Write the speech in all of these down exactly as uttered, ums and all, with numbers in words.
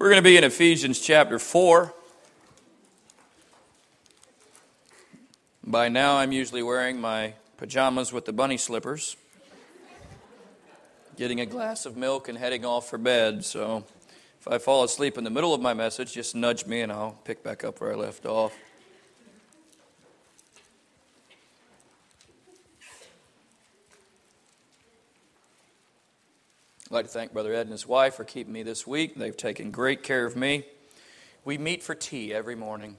We're going to be in Ephesians chapter four. By now, I'm usually wearing my pajamas with the bunny slippers, getting a glass of milk and heading off for bed. So if I fall asleep in the middle of my message, just nudge me and I'll pick back up where I left off. I'd like to thank Brother Ed and his wife for keeping me this week. They've taken great care of me. We meet for tea every morning.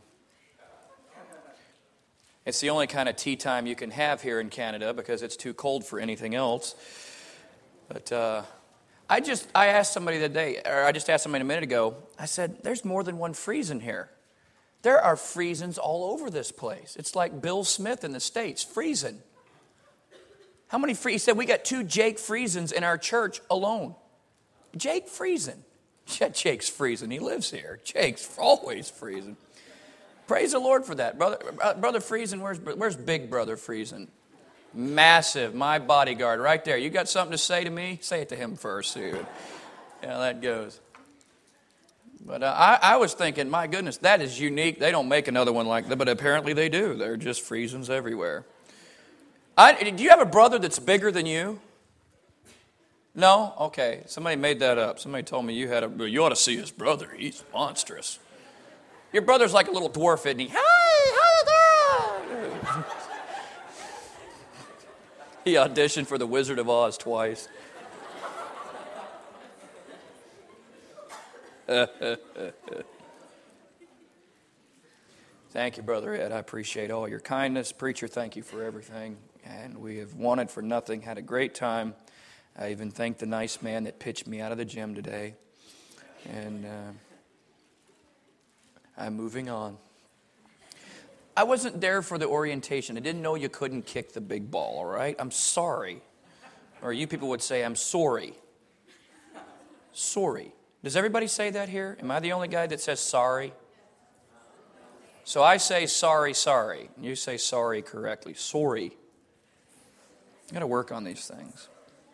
It's the only kind of tea time you can have here in Canada because it's too cold for anything else. But uh, I just, I asked somebody the day, or I just asked somebody a minute ago, I said, there's more than one Friesen here. There are Friesens all over this place. It's like Bill Smith in the States, Friesen. How many Friesen? He said, we got two Jake Friesens in our church alone. Jake Friesen. Yeah, Jake's Friesen. He lives here. Jake's always Friesen. Praise the Lord for that. Brother uh, Brother Friesen, where's, where's Big Brother Friesen? Massive, my bodyguard right there. You got something to say to me? Say it to him first. See how that goes. But uh, I, I was thinking, my goodness, that is unique. They don't make another one like that, but apparently they do. They're just Friesens everywhere. I, do you have a brother that's bigger than you? No? Okay. Somebody made that up. Somebody told me you had a... You ought to see his brother. He's monstrous. Your brother's like a little dwarf, isn't he? Hey, how you doing? He auditioned for The Wizard of Oz twice. Thank you, Brother Ed. I appreciate all your kindness. Preacher, thank you for everything. And we have wanted for nothing, had a great time. I even thank the nice man that pitched me out of the gym today. And uh, I'm moving on. I wasn't there for the orientation. I didn't know you couldn't kick the big ball, all right? I'm sorry. Or you people would say, I'm sorry. Sorry. Does everybody say that here? Am I the only guy that says sorry? So I say sorry, sorry. You say sorry correctly. Sorry. I've got to work on these things.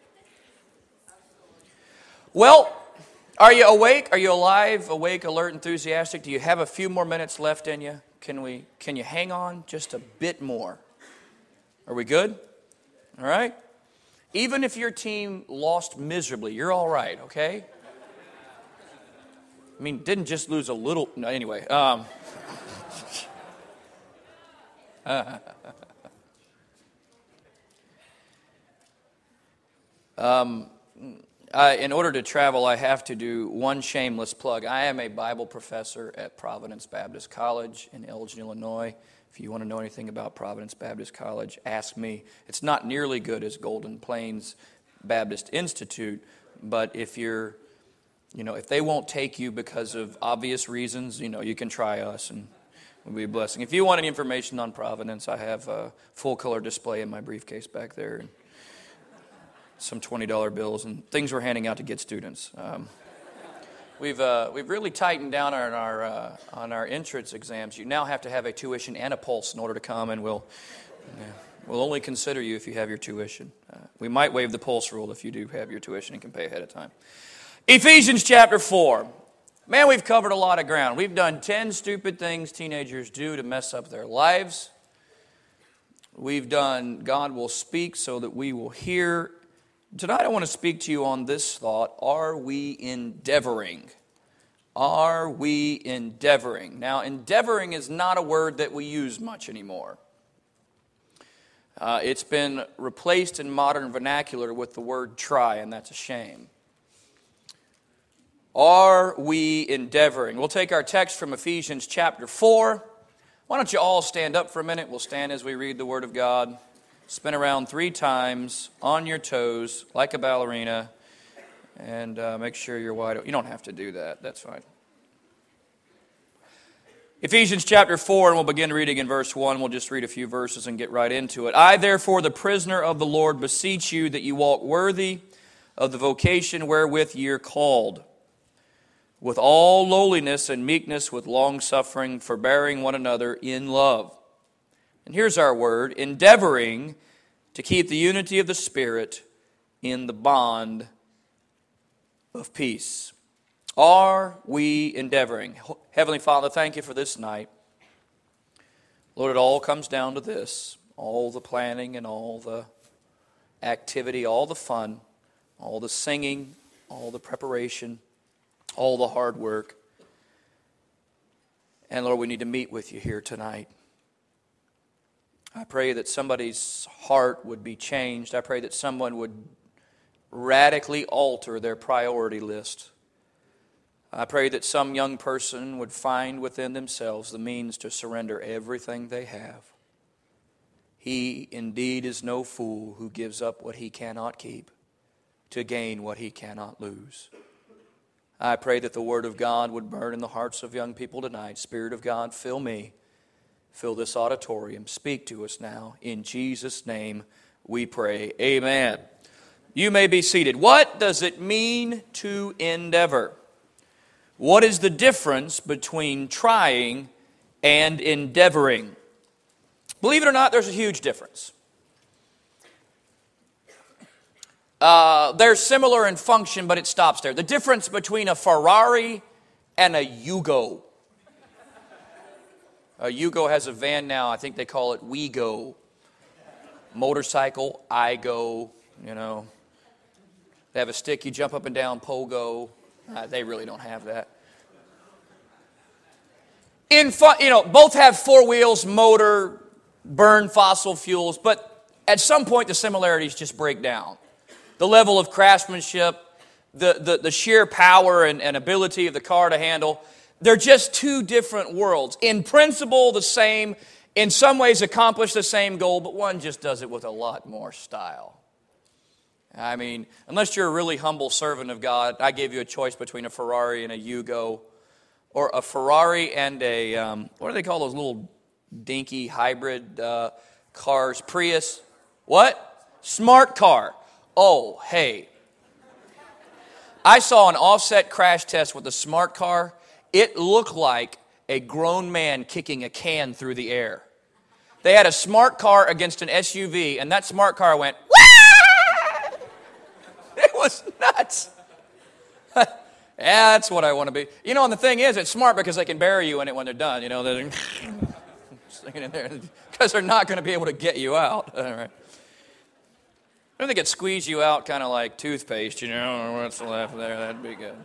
Well, are you awake? Are you alive, awake, alert, enthusiastic? Do you have a few more minutes left in you? Can we? Can you hang on just a bit more? Are we good? All right? Even if your team lost miserably, you're all right, okay? I mean, didn't just lose a little. No, anyway. Um, um, uh, in order to travel, I have to do one shameless plug. I am a Bible professor at Providence Baptist College in Elgin, Illinois. If you want to know anything about Providence Baptist College, ask me. It's not nearly good as Golden Plains Baptist Institute, but if you're, you know, if they won't take you because of obvious reasons, you know, you can try us and it will be a blessing. If you want any information on Providence, I have a full-color display in my briefcase back there, and some twenty dollar bills and things we're handing out to get students. Um, we've uh, we've really tightened down on our uh, on our entrance exams. You now have to have a tuition and a pulse in order to come, and we'll yeah, we'll only consider you if you have your tuition. Uh, we might waive the pulse rule if you do have your tuition and can pay ahead of time. Ephesians chapter four. Man, we've covered a lot of ground. We've done ten stupid things teenagers do to mess up their lives. We've done God will speak so that we will hear. Tonight I want to speak to you on this thought. Are we endeavoring? Are we endeavoring? Now, endeavoring is not a word that we use much anymore. Uh, it's been replaced in modern vernacular with the word try, and that's a shame. Are we endeavoring? We'll take our text from Ephesians chapter four. Why don't you all stand up for a minute? We'll stand as we read the Word of God. Spin around three times on your toes like a ballerina. And uh, make sure you're wide open. You don't have to do that. That's fine. Ephesians chapter four, and we'll begin reading in verse one. We'll just read a few verses and get right into it. I, therefore, the prisoner of the Lord, beseech you that you walk worthy of the vocation wherewith ye are called, with all lowliness and meekness, with long-suffering, forbearing one another in love. And here's our word, endeavoring to keep the unity of the Spirit in the bond of peace. Are we endeavoring? Heavenly Father, thank you for this night. Lord, it all comes down to this. All the planning and all the activity, all the fun, all the singing, all the preparation, all the hard work. And Lord, we need to meet with you here tonight. I pray that somebody's heart would be changed. I pray that someone would radically alter their priority list. I pray that some young person would find within themselves the means to surrender everything they have. He indeed is no fool who gives up what he cannot keep to gain what he cannot lose. I pray that the Word of God would burn in the hearts of young people tonight. Spirit of God, fill me. Fill this auditorium. Speak to us now. In Jesus' name we pray. Amen. You may be seated. What does it mean to endeavor? What is the difference between trying and endeavoring? Believe it or not, there's a huge difference. Uh, they're similar in function, but it stops there. The difference between a Ferrari and a Yugo. A Yugo has a van now. I think they call it We Go. Motorcycle, I Go, you know. They have a stick, you jump up and down, Pogo. Uh, they really don't have that. In fun, you know, both have four wheels, motor, burn fossil fuels, but at some point the similarities just break down. The level of craftsmanship, the, the, the sheer power and, and ability of the car to handle, they're just two different worlds. In principle, the same, in some ways accomplish the same goal, but one just does it with a lot more style. I mean, unless you're a really humble servant of God, I gave you a choice between a Ferrari and a Yugo, or a Ferrari and a, um, what do they call those little dinky hybrid uh, cars? Prius? What? Smart car. Oh, hey. I saw an offset crash test with a smart car. It looked like a grown man kicking a can through the air. They had a smart car against an S U V, and that smart car went, wah! It was nuts. Yeah, that's what I want to be. You know, and the thing is, it's smart because they can bury you in it when they're done. You know, they're sticking in there because they're not going to be able to get you out. All right. I think they could squeeze you out kind of like toothpaste, you know, what's left there, that'd be good.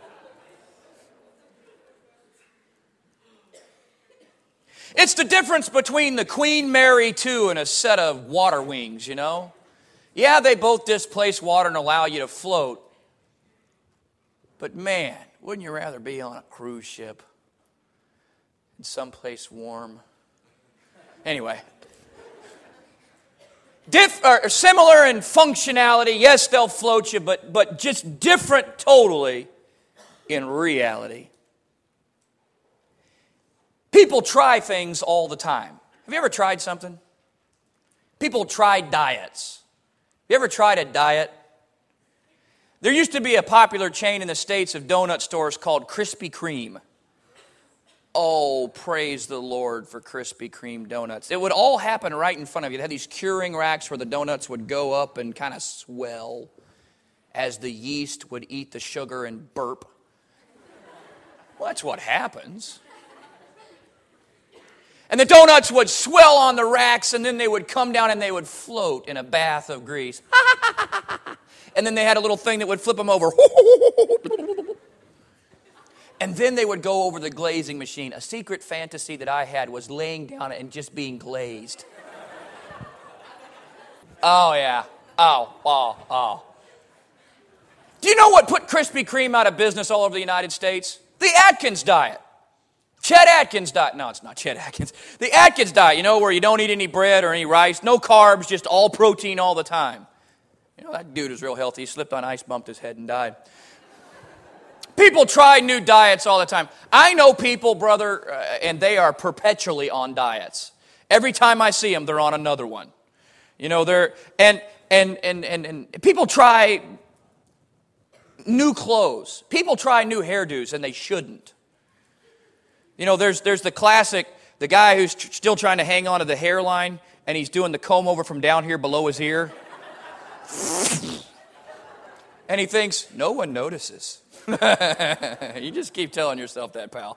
It's the difference between the Queen Mary two and a set of water wings, you know. Yeah, they both displace water and allow you to float. But man, wouldn't you rather be on a cruise ship in someplace warm? Anyway. Diff, or similar in functionality. Yes, they'll float you, but, but just different totally in reality. People try things all the time. Have you ever tried something? People try diets. Have you ever tried a diet? There used to be a popular chain in the States of donut stores called Krispy Kreme. Oh, praise the Lord for Krispy Kreme donuts. It would all happen right in front of you. They had these curing racks where the donuts would go up and kind of swell as the yeast would eat the sugar and burp. Well, that's what happens. And the donuts would swell on the racks, and then they would come down and they would float in a bath of grease. And then they had a little thing that would flip them over. And then they would go over the glazing machine. A secret fantasy that I had was laying down and just being glazed. Oh, yeah. Oh, oh, oh. Do you know what put Krispy Kreme out of business all over the United States? The Atkins diet. Chet Atkins diet. No, it's not Chet Atkins. The Atkins diet, you know, where you don't eat any bread or any rice, no carbs, just all protein all the time. You know, that dude was real healthy. He slipped on ice, bumped his head, and died. People try new diets all the time. I know people, brother, uh, and they are perpetually on diets. Every time I see them, they're on another one. You know, they're, and, and, and, and, and people try new clothes. People try new hairdos, and they shouldn't. You know, there's, there's the classic, the guy who's tr- still trying to hang on to the hairline, and he's doing the comb over from down here below his ear. And he thinks, no one notices. You just keep telling yourself that, pal.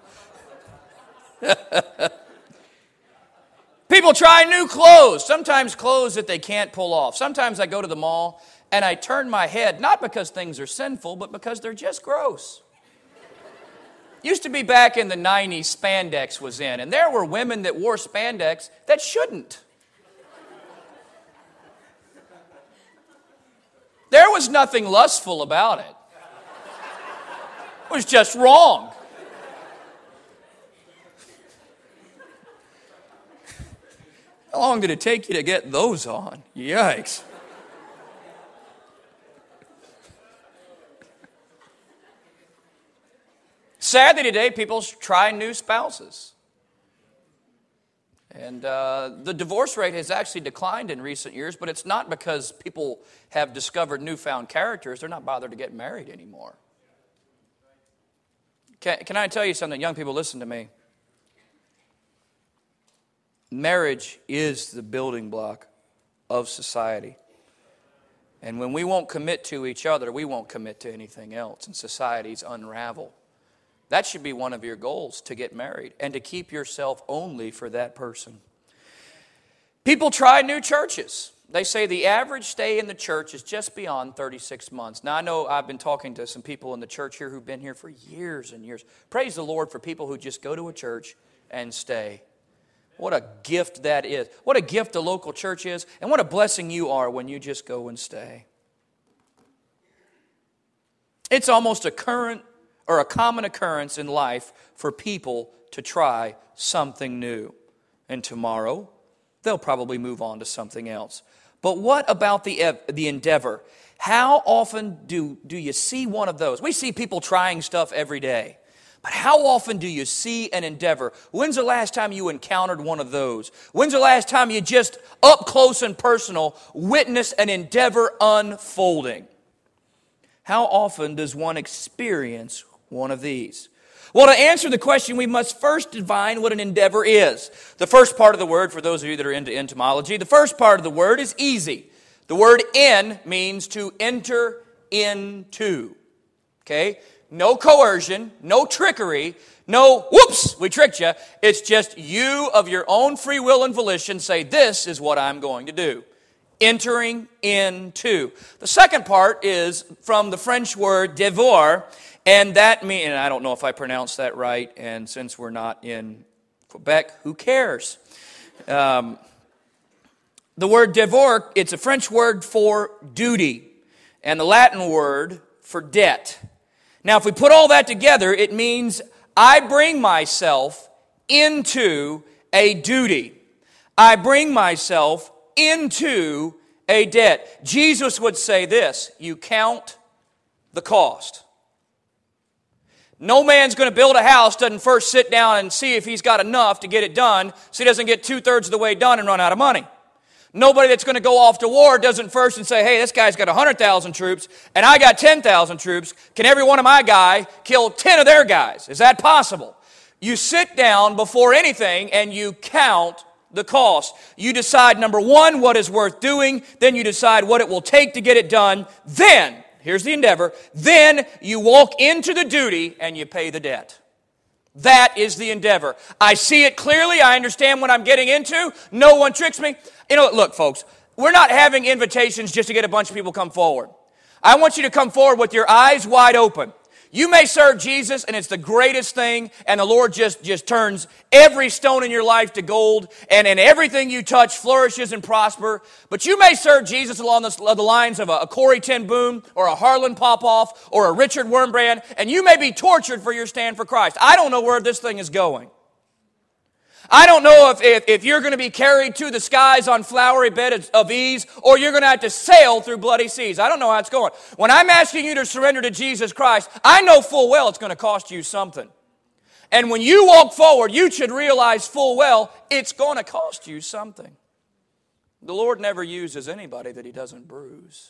People try new clothes, sometimes clothes that they can't pull off. Sometimes I go to the mall and I turn my head, not because things are sinful, but because they're just gross. Used to be back in the nineties, spandex was in, and there were women that wore spandex that shouldn't. There was nothing lustful about it. It was just wrong. How long did it take you to get those on? Yikes. Sadly today, people try new spouses. And uh, the divorce rate has actually declined in recent years, but it's not because people have discovered newfound characters. They're not bothered to get married anymore. Can, can I tell you something? Young people, listen to me. Marriage is the building block of society. And when we won't commit to each other, we won't commit to anything else, and societies unravel. That should be one of your goals, to get married and to keep yourself only for that person. People try new churches. They say the average stay in the church is just beyond thirty-six months. Now, I know I've been talking to some people in the church here who've been here for years and years. Praise the Lord for people who just go to a church and stay. What a gift that is. What a gift the local church is, and what a blessing you are when you just go and stay. It's almost a current or a common occurrence in life for people to try something new. And tomorrow, they'll probably move on to something else. But what about the, the endeavor? How often do, do you see one of those? We see people trying stuff every day. But how often do you see an endeavor? When's the last time you encountered one of those? When's the last time you just up close and personal witnessed an endeavor unfolding? How often does one experience one of these? Well, to answer the question, we must first define what an endeavor is. The first part of the word, for those of you that are into entomology, the first part of the word is easy. The word "in" means to enter into. Okay? No coercion, no trickery, no whoops, we tricked you. It's just you of your own free will and volition say, this is what I'm going to do. Entering into. The second part is from the French word devoir, and that means, and I don't know if I pronounced that right, and since we're not in Quebec, who cares? Um, the word devoir, it's a French word for duty, and the Latin word for debt. Now, if we put all that together, it means I bring myself into a duty. I bring myself into a debt. Jesus would say this, you count the cost. No man's going to build a house, doesn't first sit down and see if he's got enough to get it done, so he doesn't get two-thirds of the way done and run out of money. Nobody that's going to go off to war doesn't first and say, hey, this guy's got one hundred thousand troops, and I got ten thousand troops. Can every one of my guy kill ten of their guys? Is that possible? You sit down before anything and you count the cost. You decide, number one, what is worth doing. Then you decide what it will take to get it done. Then, here's the endeavor, then you walk into the duty and you pay the debt. That is the endeavor. I see it clearly. I understand what I'm getting into. No one tricks me. You know, look, folks, we're not having invitations just to get a bunch of people come forward. I want you to come forward with your eyes wide open. You may serve Jesus, and it's the greatest thing, and the Lord just, just turns every stone in your life to gold, and, and everything you touch flourishes and prosper. But you may serve Jesus along the, the lines of a, a Corrie ten Boom, or a Harlan Popoff, or a Richard Wurmbrand, and you may be tortured for your stand for Christ. I don't know where this thing is going. I don't know if, if, if you're going to be carried to the skies on flowery bed of ease, or you're going to have to sail through bloody seas. I don't know how it's going. When I'm asking you to surrender to Jesus Christ, I know full well it's going to cost you something. And when you walk forward, you should realize full well it's going to cost you something. The Lord never uses anybody that He doesn't bruise.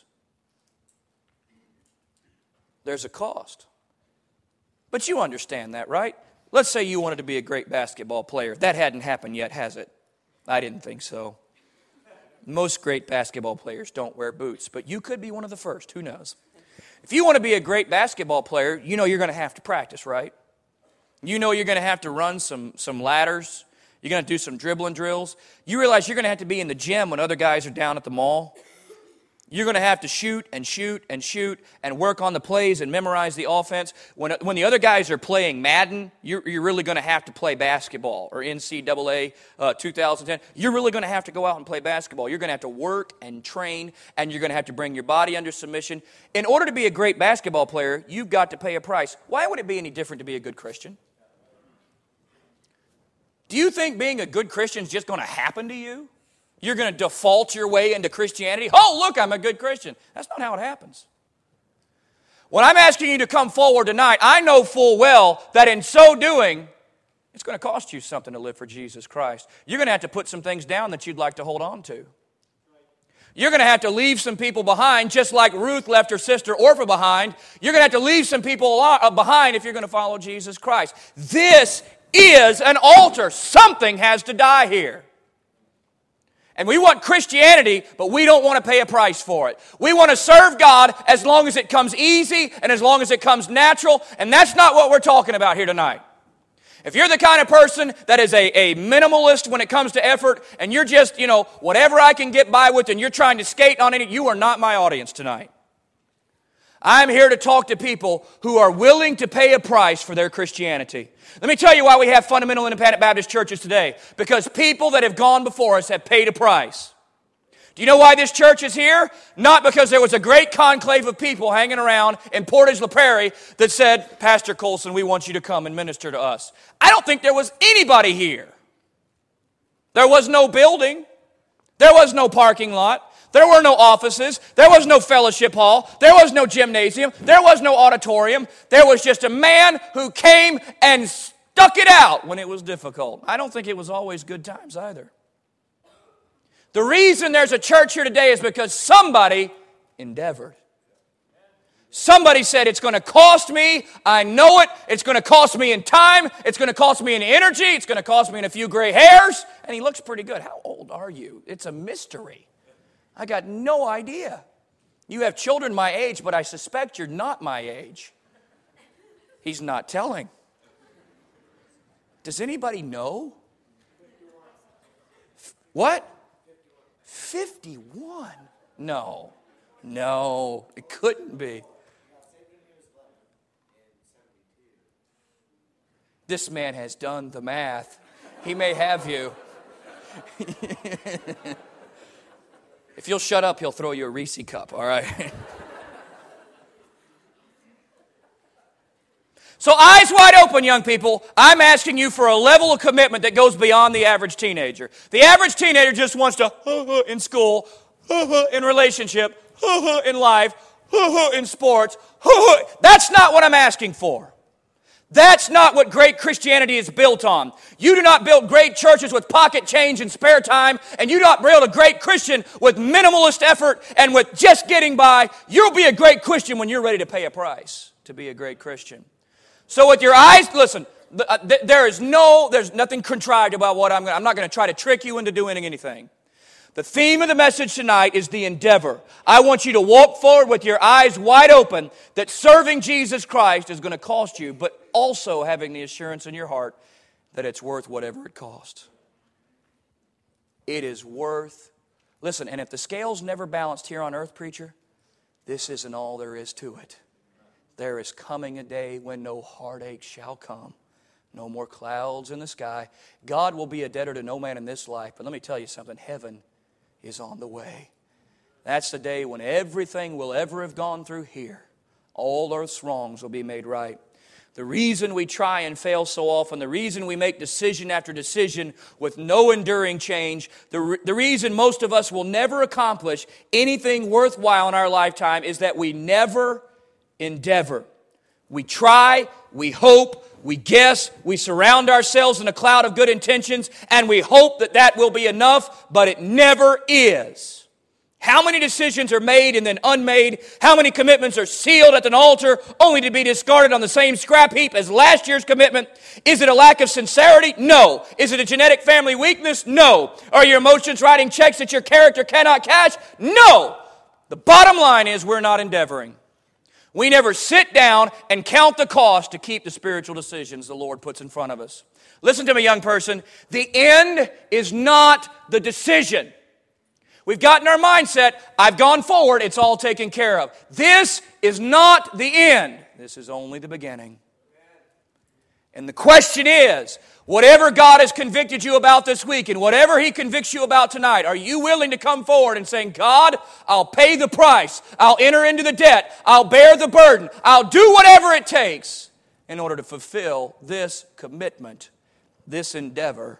There's a cost. But you understand that, right? Let's say you wanted to be a great basketball player. That hadn't happened yet, has it? I didn't think so. Most great basketball players don't wear boots, but you could be one of the first. Who knows? If you want to be a great basketball player, you know you're going to have to practice, right? You know you're going to have to run some, some ladders. You're going to do some dribbling drills. You realize you're going to have to be in the gym when other guys are down at the mall. You're going to have to shoot and shoot and shoot and work on the plays and memorize the offense. When, when the other guys are playing Madden, you're, you're really going to have to play basketball, or N C double A uh, two thousand ten. You're really going to have to go out and play basketball. You're going to have to work and train, and you're going to have to bring your body under submission. In order to be a great basketball player, you've got to pay a price. Why would it be any different to be a good Christian? Do you think being a good Christian is just going to happen to you? You're going to default your way into Christianity? Oh, look, I'm a good Christian. That's not how it happens. When I'm asking you to come forward tonight, I know full well that in so doing, it's going to cost you something to live for Jesus Christ. You're going to have to put some things down that you'd like to hold on to. You're going to have to leave some people behind, just like Ruth left her sister Orpah behind. You're going to have to leave some people behind if you're going to follow Jesus Christ. This is an altar. Something has to die here. And we want Christianity, but we don't want to pay a price for it. We want to serve God as long as it comes easy and as long as it comes natural, and that's not what we're talking about here tonight. If you're the kind of person that is a, a minimalist when it comes to effort, and you're just, you know, whatever I can get by with, and you're trying to skate on it, you are not my audience tonight. I'm here to talk to people who are willing to pay a price for their Christianity. Let me tell you why we have fundamental independent Baptist churches today. Because people that have gone before us have paid a price. Do you know why this church is here? Not because there was a great conclave of people hanging around in Portage La Prairie that said, Pastor Colson, we want you to come and minister to us. I don't think there was anybody here. There was no building. There was no parking lot. There were no offices. There was no fellowship hall. There was no gymnasium. There was no auditorium. There was just a man who came and stuck it out when it was difficult. I don't think it was always good times either. The reason there's a church here today is because somebody endeavored. Somebody said, it's going to cost me. I know it. It's going to cost me in time. It's going to cost me in energy. It's going to cost me in a few gray hairs. And he looks pretty good. How old are you? It's a mystery. I got no idea. You have children my age, but I suspect you're not my age. He's not telling. Does anybody know? What? fifty-one? No. No, it couldn't be. This man has done the math. He may have you. If you'll shut up, he'll throw you a Reese cup, all right? So eyes wide open, young people. I'm asking you for a level of commitment that goes beyond the average teenager. The average teenager just wants to in school, in relationship, in life, in sports. That's not what I'm asking for. That's not what great Christianity is built on. You do not build great churches with pocket change and spare time, and you do not build a great Christian with minimalist effort and with just getting by. You'll be a great Christian when you're ready to pay a price to be a great Christian. So with your eyes, listen, there is no, there's nothing contrived about what I'm going to, I'm not going to try to trick you into doing anything. The theme of the message tonight is the endeavor. I want you to walk forward with your eyes wide open that serving Jesus Christ is going to cost you, but also having the assurance in your heart that it's worth whatever it costs. It is worth, listen, and if the scale's never balanced here on earth, preacher, this isn't all there is to it. There is coming a day when no heartache shall come. No more clouds in the sky. God will be a debtor to no man in this life. But let me tell you something, heaven is on the way. That's the day when everything we'll ever have gone through here, all earth's wrongs will be made right. The reason we try and fail so often, the reason we make decision after decision with no enduring change, the, re- the reason most of us will never accomplish anything worthwhile in our lifetime is that we never endeavor. We try, we hope, we guess, we surround ourselves in a cloud of good intentions, and we hope that that will be enough, but it never is. How many decisions are made and then unmade? How many commitments are sealed at an altar only to be discarded on the same scrap heap as last year's commitment? Is it a lack of sincerity? No. Is it a genetic family weakness? No. Are your emotions writing checks that your character cannot cash? No. The bottom line is we're not endeavoring. We never sit down and count the cost to keep the spiritual decisions the Lord puts in front of us. Listen to me, young person. The end is not the decision. We've gotten our mindset, I've gone forward, it's all taken care of. This is not the end. This is only the beginning. And the question is, whatever God has convicted you about this week and whatever He convicts you about tonight, are you willing to come forward and say, God, I'll pay the price. I'll enter into the debt. I'll bear the burden. I'll do whatever it takes in order to fulfill this commitment, this endeavor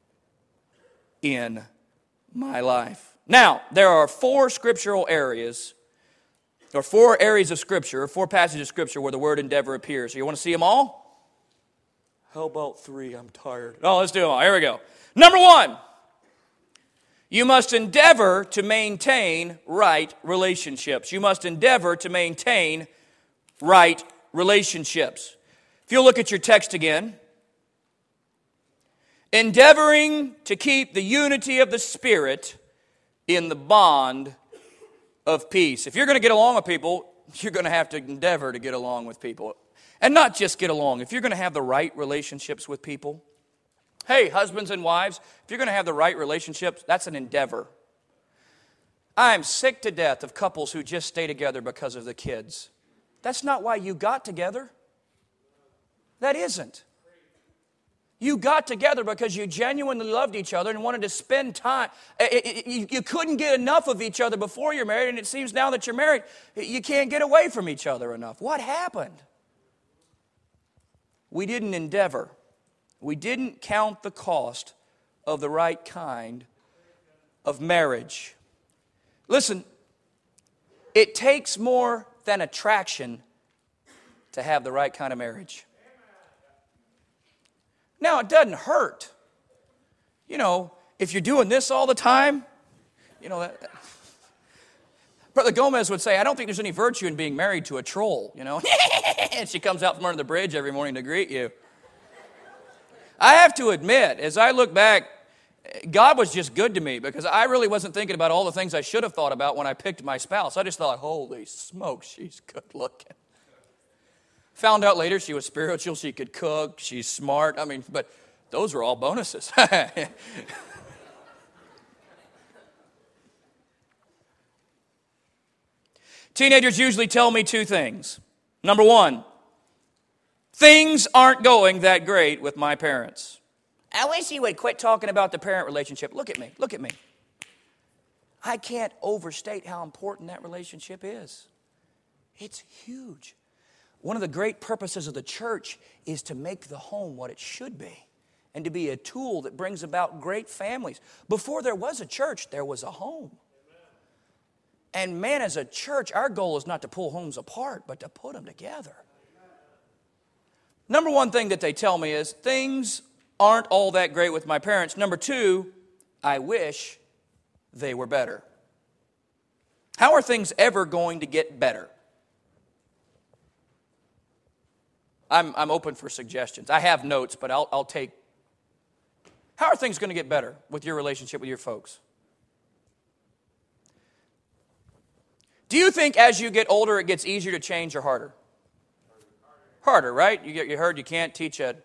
in my life. Now, there are four scriptural areas, or four areas of Scripture, or four passages of Scripture where the word endeavor appears. So you want to see them all? How about three? I'm tired. Oh, let's do them all. Here we go. Number one, you must endeavor to maintain right relationships. You must endeavor to maintain right relationships. If you'll look at your text again, endeavoring to keep the unity of the Spirit in the bond of peace. If you're going to get along with people, you're going to have to endeavor to get along with people. And not just get along. If you're going to have the right relationships with people, hey, husbands and wives, if you're going to have the right relationships, that's an endeavor. I'm sick to death of couples who just stay together because of the kids. That's not why you got together. That isn't. You got together because you genuinely loved each other and wanted to spend time. You couldn't get enough of each other before you're married, and it seems now that you're married, you can't get away from each other enough. What happened? We didn't endeavor. We didn't count the cost of the right kind of marriage. Listen, it takes more than attraction to have the right kind of marriage. Now, it doesn't hurt. You know, if you're doing this all the time, you know, that, Brother Gomez would say, I don't think there's any virtue in being married to a troll, you know. And she comes out from under the bridge every morning to greet you. I have to admit, as I look back, God was just good to me because I really wasn't thinking about all the things I should have thought about when I picked my spouse. I just thought, holy smokes, she's good looking. Found out later she was spiritual, she could cook, she's smart. I mean, but those were all bonuses. Teenagers usually tell me two things. Number one, things aren't going that great with my parents. I wish he would quit talking about the parent relationship. Look at me, look at me. I can't overstate how important that relationship is. It's huge. One of the great purposes of the church is to make the home what it should be and to be a tool that brings about great families. Before there was a church, there was a home. And man, as a church, our goal is not to pull homes apart, but to put them together. Number one thing that they tell me is things aren't all that great with my parents. Number two, I wish they were better. How are things ever going to get better? I'm, I'm open for suggestions. I have notes, but I'll, I'll take. How are things going to get better with your relationship with your folks? Do you think as you get older it gets easier to change or harder? Harder, right? You get you heard you can't teach a.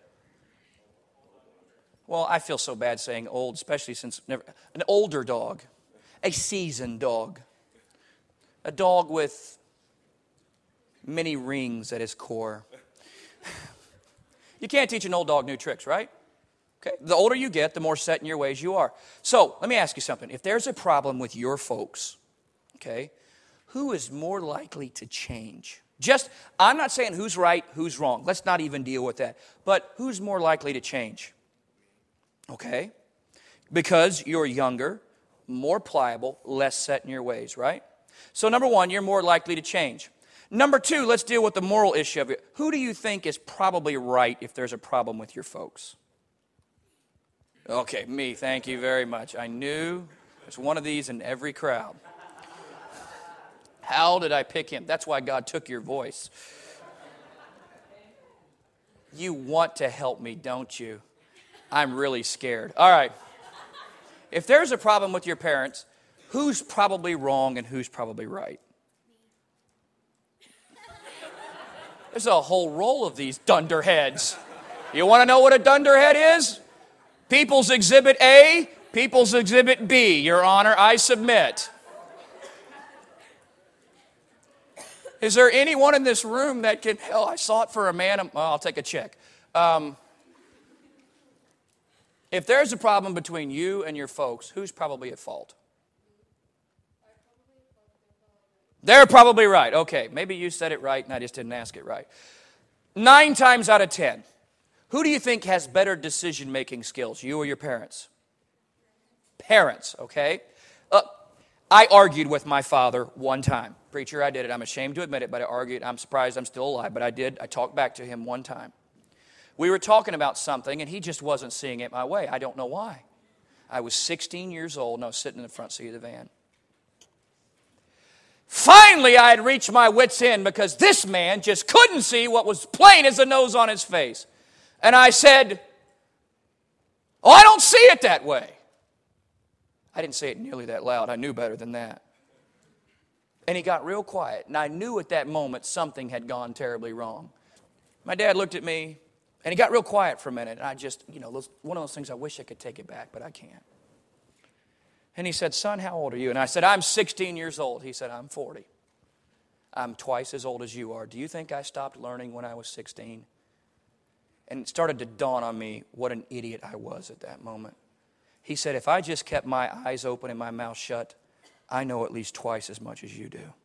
Well, I feel so bad saying old, especially since never, an older dog, a seasoned dog, a dog with many rings at his core. You can't teach an old dog new tricks, right? Okay. The older you get, the more set in your ways you are. So let me ask you something. If there's a problem with your folks, okay, who is more likely to change? Just, I'm not saying who's right, who's wrong. Let's not even deal with that. But who's more likely to change? Okay? Because you're younger, more pliable, less set in your ways, right? So number one, you're more likely to change. Number two, let's deal with the moral issue of it. Who do you think is probably right if there's a problem with your folks? Okay, me, thank you very much. I knew there's one of these in every crowd. How did I pick him? That's why God took your voice. You want to help me, don't you? I'm really scared. All right. If there's a problem with your parents, who's probably wrong and who's probably right? There's a whole roll of these dunderheads. You want to know what a dunderhead is? People's Exhibit A, People's Exhibit B. Your Honor, I submit. Is there anyone in this room that can, hell, I saw it for a man, well, I'll take a check. Um, if there's a problem between you and your folks, who's probably at fault? They're probably right. Okay, maybe you said it right and I just didn't ask it right. Nine times out of ten, who do you think has better decision-making skills, you or your parents? Parents, okay? Uh, I argued with my father one time. Preacher, I did it. I'm ashamed to admit it, but I argued. I'm surprised I'm still alive, but I did. I talked back to him one time. We were talking about something, and he just wasn't seeing it my way. I don't know why. I was sixteen years old, and I was sitting in the front seat of the van. Finally, I had reached my wits' end because this man just couldn't see what was plain as the nose on his face. And I said, oh, I don't see it that way. I didn't say it nearly that loud. I knew better than that. And he got real quiet, and I knew at that moment something had gone terribly wrong. My dad looked at me, and he got real quiet for a minute, and I just, you know, one of those things I wish I could take it back, but I can't. And he said, son, how old are you? And I said, I'm sixteen years old. He said, I'm forty. I'm twice as old as you are. Do you think I stopped learning when I was sixteen? And it started to dawn on me what an idiot I was at that moment. He said, if I just kept my eyes open and my mouth shut, I know at least twice as much as you do.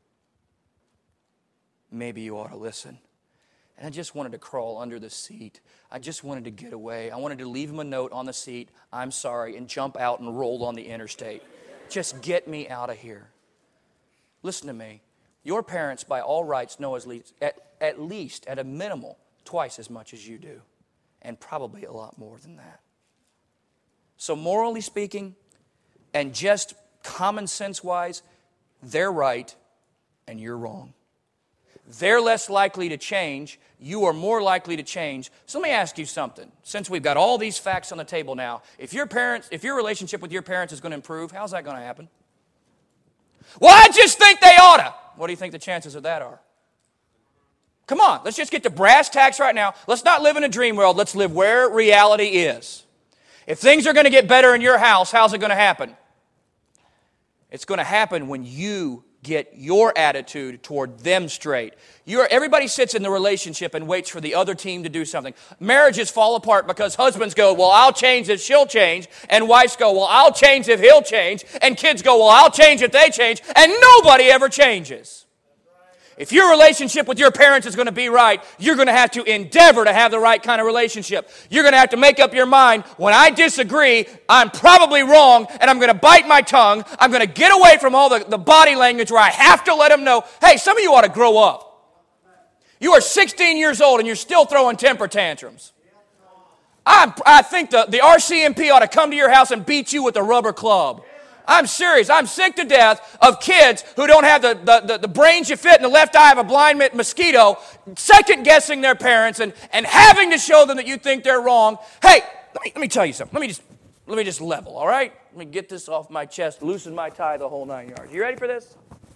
Maybe you ought to listen. And I just wanted to crawl under the seat. I just wanted to get away. I wanted to leave him a note on the seat, I'm sorry, and jump out and roll on the interstate. Just get me out of here. Listen to me. Your parents, by all rights, know at least, at, at least, at a minimal, twice as much as you do. And probably a lot more than that. So morally speaking, and just common sense-wise, they're right and you're wrong. They're less likely to change. You are more likely to change. So let me ask you something. Since we've got all these facts on the table now, if your parents, if your relationship with your parents is going to improve, how's that going to happen? Well, I just think they ought to. What do you think the chances of that are? Come on, let's just get to brass tacks right now. Let's not live in a dream world. Let's live where reality is. If things are going to get better in your house, how's it going to happen? It's going to happen when you get your attitude toward them straight. You're, everybody sits in the relationship and waits for the other team to do something. Marriages fall apart because husbands go, well, I'll change if she'll change. And wives go, well, I'll change if he'll change. And kids go, well, I'll change if they change. And nobody ever changes. If your relationship with your parents is going to be right, you're going to have to endeavor to have the right kind of relationship. You're going to have to make up your mind, when I disagree, I'm probably wrong, and I'm going to bite my tongue. I'm going to get away from all the, the body language where I have to let them know, hey, some of you ought to grow up. You are sixteen years old and you're still throwing temper tantrums. I, I think the, the R C M P ought to come to your house and beat you with a rubber club. I'm serious. I'm sick to death of kids who don't have the, the, the, the brains you fit in the left eye of a blind mosquito, second-guessing their parents and, and having to show them that you think they're wrong. Hey, let me, let me tell you something. Let me just let me just level, all right? Let me get this off my chest, loosen my tie, the whole nine yards. You ready for this?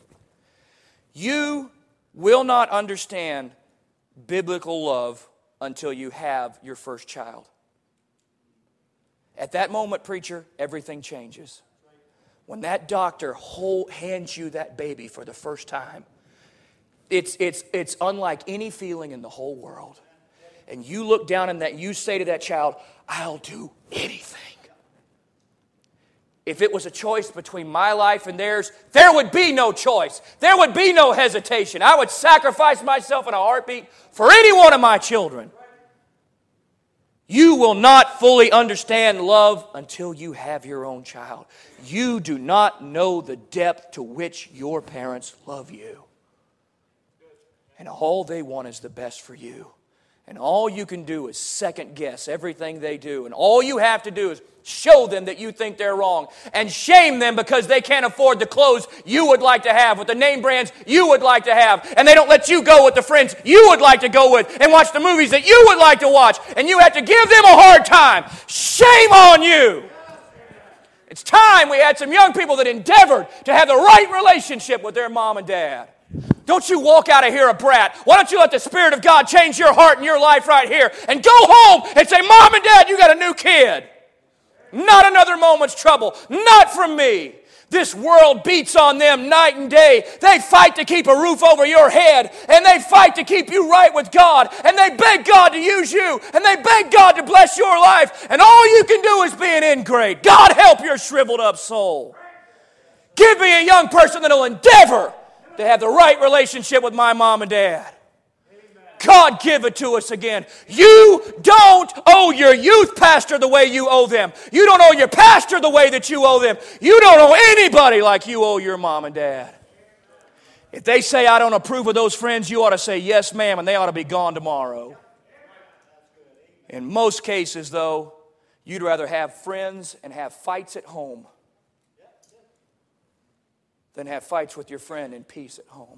You will not understand biblical love until you have your first child. At that moment, preacher, everything changes. When that doctor hold, hands you that baby for the first time, it's, it's, it's unlike any feeling in the whole world. And you look down and that you say to that child, I'll do anything. If it was a choice between my life and theirs, there would be no choice. There would be no hesitation. I would sacrifice myself in a heartbeat for any one of my children. You will not fully understand love until you have your own child. You do not know the depth to which your parents love you. And all they want is the best for you. And all you can do is second guess everything they do. And all you have to do is show them that you think they're wrong. And shame them because they can't afford the clothes you would like to have, with the name brands you would like to have. And they don't let you go with the friends you would like to go with and watch the movies that you would like to watch. And you have to give them a hard time. Shame on you. It's time we had some young people that endeavored to have the right relationship with their mom and dad. Don't you walk out of here a brat. Why don't you let the Spirit of God change your heart and your life right here and go home and say, Mom and Dad, you got a new kid. Not another moment's trouble. Not from me. This world beats on them night and day. They fight to keep a roof over your head, and they fight to keep you right with God, and they beg God to use you, and they beg God to bless your life, and all you can do is be an ingrate. God help your shriveled up soul. Give me a young person that will endeavor to have the right relationship with my mom and dad. God, give it to us again. You don't owe your youth pastor the way you owe them. You don't owe your pastor the way that you owe them. You don't owe anybody like you owe your mom and dad. If they say, I don't approve of those friends, you ought to say, yes, ma'am, and they ought to be gone tomorrow. In most cases, though, you'd rather have friends and have fights at home than have fights with your friend in peace at home.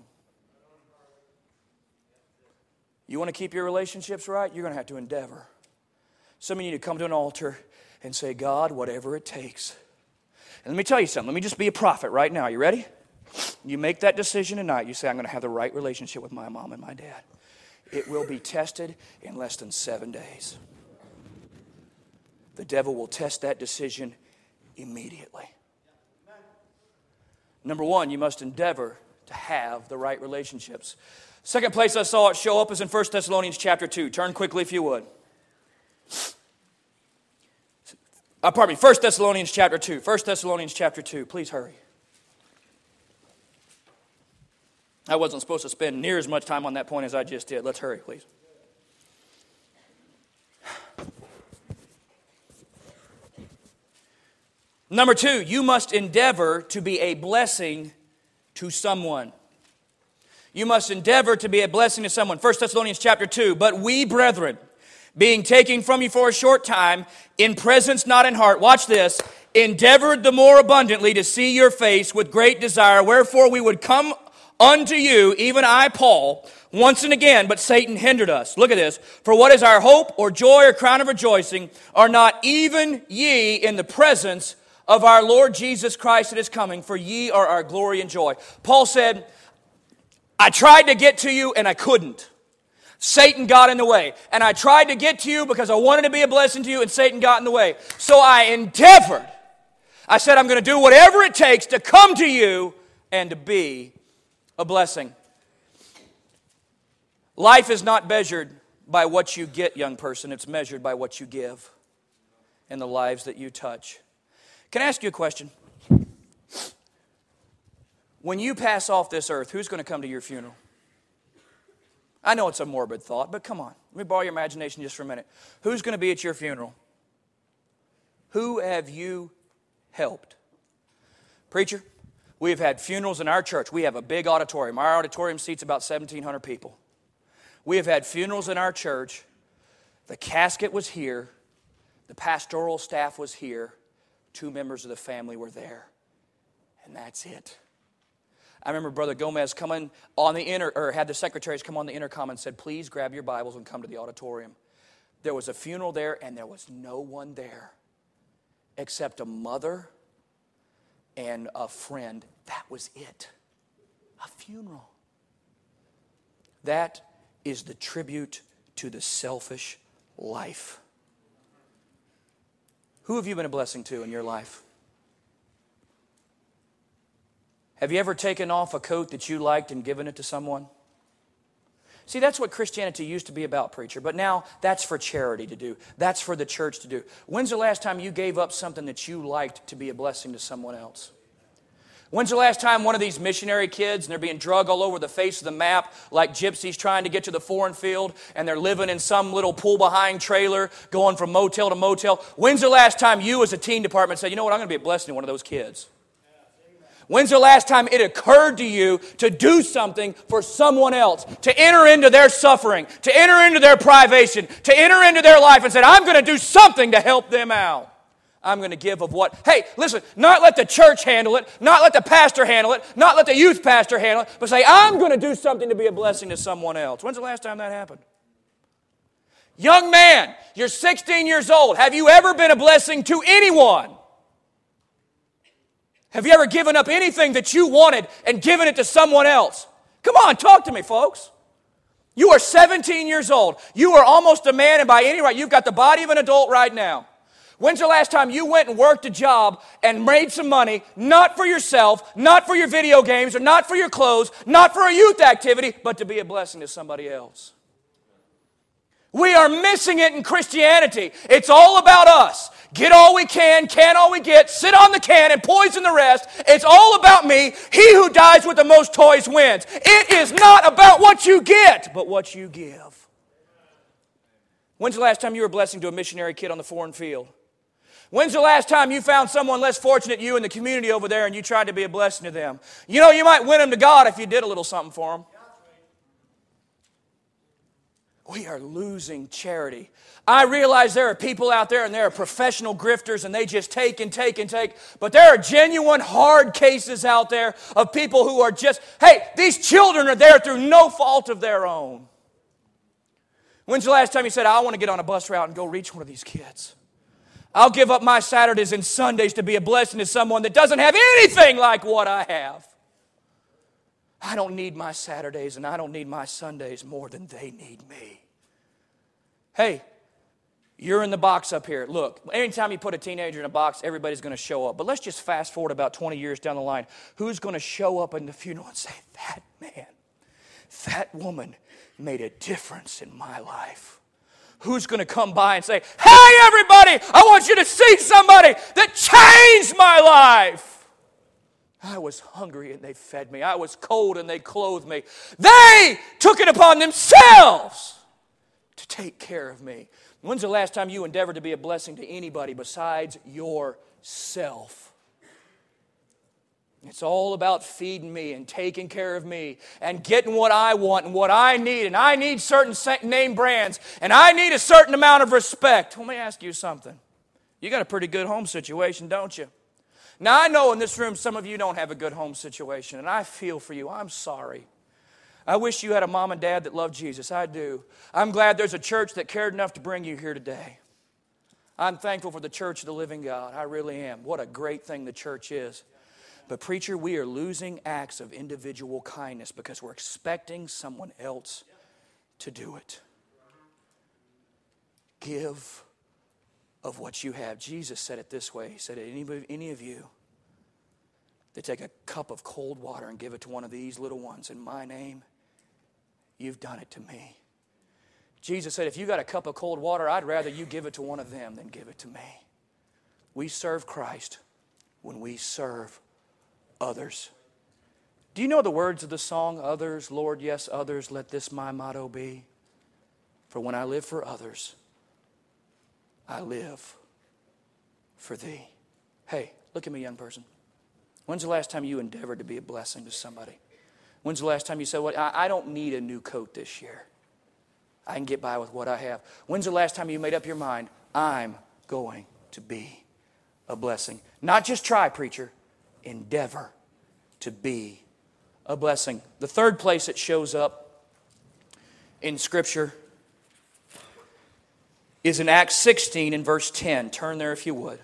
You want to keep your relationships right? You're going to have to endeavor. Some of you need to come to an altar and say, God, whatever it takes. And let me tell you something. Let me just be a prophet right now. You ready? You make that decision tonight. You say, I'm going to have the right relationship with my mom and my dad. It will be tested in less than seven days. The devil will test that decision immediately. Number one, you must endeavor to have the right relationships. Second place I saw it show up is in First Thessalonians chapter two. Turn quickly if you would. Uh, pardon me, First Thessalonians chapter two. First Thessalonians chapter two. Please hurry. I wasn't supposed to spend near as much time on that point as I just did. Let's hurry, please. Number two, you must endeavor to be a blessing to someone. You must endeavor to be a blessing to someone. First Thessalonians chapter two, but we, brethren, being taken from you for a short time, in presence not in heart, watch this, endeavored the more abundantly to see your face with great desire, wherefore we would come unto you, even I, Paul, once and again, but Satan hindered us. Look at this. For what is our hope or joy or crown of rejoicing? Are not even ye in the presence of our Lord Jesus Christ that is coming? For ye are our glory and joy. Paul said, I tried to get to you and I couldn't. Satan got in the way. And I tried to get to you because I wanted to be a blessing to you, and Satan got in the way. So I endeavored. I said, I'm going to do whatever it takes to come to you and to be a blessing. Life is not measured by what you get, young person. It's measured by what you give and the lives that you touch. Can I ask you a question? When you pass off this earth, who's going to come to your funeral? I know it's a morbid thought, but come on. Let me borrow your imagination just for a minute. Who's going to be at your funeral? Who have you helped? Preacher, we have had funerals in our church. We have a big auditorium. Our auditorium seats about seventeen hundred people. We have had funerals in our church. The casket was here. The pastoral staff was here. Two members of the family were there. And that's it. I remember Brother Gomez coming on the inter, or had the secretaries come on the intercom and said, please grab your Bibles and come to the auditorium. There was a funeral there, and there was no one there except a mother and a friend. That was it. A funeral. That is the tribute to the selfish life. Who have you been a blessing to in your life? Have you ever taken off a coat that you liked and given it to someone? See, that's what Christianity used to be about, preacher. But now that's for charity to do. That's for the church to do. When's the last time you gave up something that you liked to be a blessing to someone else? When's the last time one of these missionary kids, and they're being drug all over the face of the map like gypsies trying to get to the foreign field, and they're living in some little pull-behind trailer going from motel to motel? When's the last time you as a teen department said, you know what, I'm going to be a blessing to one of those kids? When's the last time it occurred to you to do something for someone else, to enter into their suffering, to enter into their privation, to enter into their life and said, I'm going to do something to help them out. I'm going to give of what, hey, listen, not let the church handle it, not let the pastor handle it, not let the youth pastor handle it, but say, I'm going to do something to be a blessing to someone else. When's the last time that happened? Young man, you're sixteen years old. Have you ever been a blessing to anyone? Have you ever given up anything that you wanted and given it to someone else? Come on, talk to me, folks. You are seventeen years old. You are almost a man, and by any right, you've got the body of an adult right now. When's the last time you went and worked a job and made some money, not for yourself, not for your video games, or not for your clothes, not for a youth activity, but to be a blessing to somebody else? We are missing it in Christianity. It's all about us. Get all we can, can all we get, sit on the can and poison the rest. It's all about me. He who dies with the most toys wins. It is not about what you get, but what you give. When's the last time you were a blessing to a missionary kid on the foreign field? When's the last time you found someone less fortunate than you in the community over there and you tried to be a blessing to them? You know, you might win them to God if you did a little something for them. We are losing charity. I realize there are people out there and there are professional grifters and they just take and take and take. But there are genuine hard cases out there of people who are just, hey, these children are there through no fault of their own. When's the last time you said, I want to get on a bus route and go reach one of these kids? I'll give up my Saturdays and Sundays to be a blessing to someone that doesn't have anything like what I have. I don't need my Saturdays and I don't need my Sundays more than they need me. Hey, you're in the box up here. Look, anytime you put a teenager in a box, everybody's going to show up. But let's just fast forward about twenty years down the line. Who's going to show up in the funeral and say, that man, that woman made a difference in my life? Who's going to come by and say, hey, everybody, I want you to see somebody that changed my life? I was hungry and they fed me. I was cold and they clothed me. They took it upon themselves to take care of me. When's the last time you endeavored to be a blessing to anybody besides yourself? It's all about feeding me and taking care of me and getting what I want and what I need. And I need certain name brands and I need a certain amount of respect. Let me ask you something. You got a pretty good home situation, don't you? Now, I know in this room some of you don't have a good home situation, and I feel for you. I'm sorry. I wish you had a mom and dad that loved Jesus. I do. I'm glad there's a church that cared enough to bring you here today. I'm thankful for the church of the living God. I really am. What a great thing the church is. But preacher, we are losing acts of individual kindness because we're expecting someone else to do it. Give of what you have. Jesus said it this way. He said, any, any of you that take a cup of cold water and give it to one of these little ones in my name, you've done it to me. Jesus said, if you got a cup of cold water, I'd rather you give it to one of them than give it to me. We serve Christ when we serve others. Do you know the words of the song, others, Lord, yes, others, let this my motto be? For when I live for others, I live for thee. Hey, look at me, young person. When's the last time you endeavored to be a blessing to somebody? When's the last time you said, well, I don't need a new coat this year. I can get by with what I have. When's the last time you made up your mind, I'm going to be a blessing? Not just try, preacher. Endeavor to be a blessing. The third place it shows up in Scripture is in Acts sixteen in verse ten. Turn there if you would.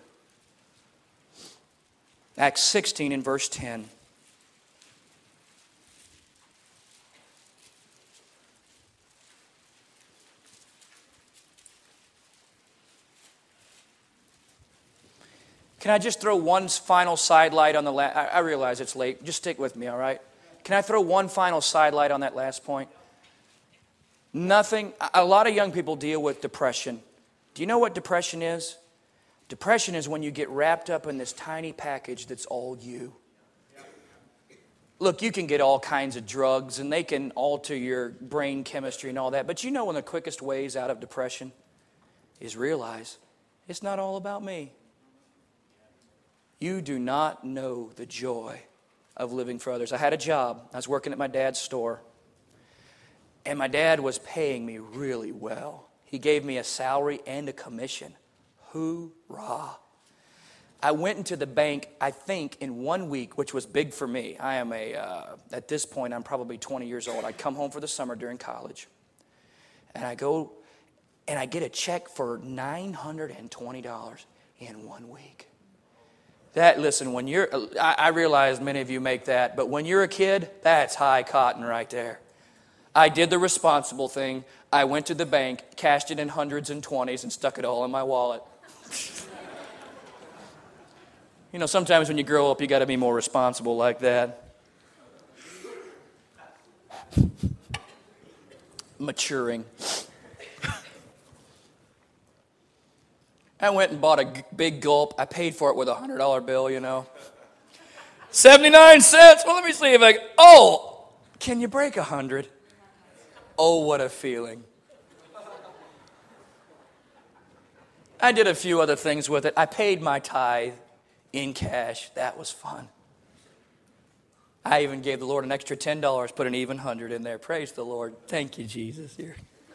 Acts sixteen in verse ten. Can I just throw one final side light on the last? I realize it's late. Just stick with me, all right? Can I throw one final side light on that last point? Nothing. A lot of young people deal with depression. Do you know what depression is? Depression is when you get wrapped up in this tiny package that's all you. Look, you can get all kinds of drugs and they can alter your brain chemistry and all that. But you know one of the quickest ways out of depression is realize it's not all about me. You do not know the joy of living for others. I had a job. I was working at my dad's store. And my dad was paying me really well. He gave me a salary and a commission. Hoorah. I went into the bank, I think, in one week, which was big for me. I am a, uh, at this point, I'm probably twenty years old. I come home for the summer during college. And I go, and I get a check for nine hundred twenty dollars in one week. That, listen, when you're, I, I realize many of you make that, but when you're a kid, that's high cotton right there. I did the responsible thing. I went to the bank, cashed it in hundreds and twenties, and stuck it all in my wallet. You know, sometimes when you grow up, you got to be more responsible like that. Maturing. I went and bought a g- big gulp. I paid for it with a one hundred dollar bill, you know. seventy-nine cents. Well, let me see if I can. Oh, can you break a hundred? Oh, what a feeling. I did a few other things with it. I paid my tithe in cash. That was fun. I even gave the Lord an extra ten dollars, put an even one hundred in there. Praise the Lord. Thank you, Jesus. Here.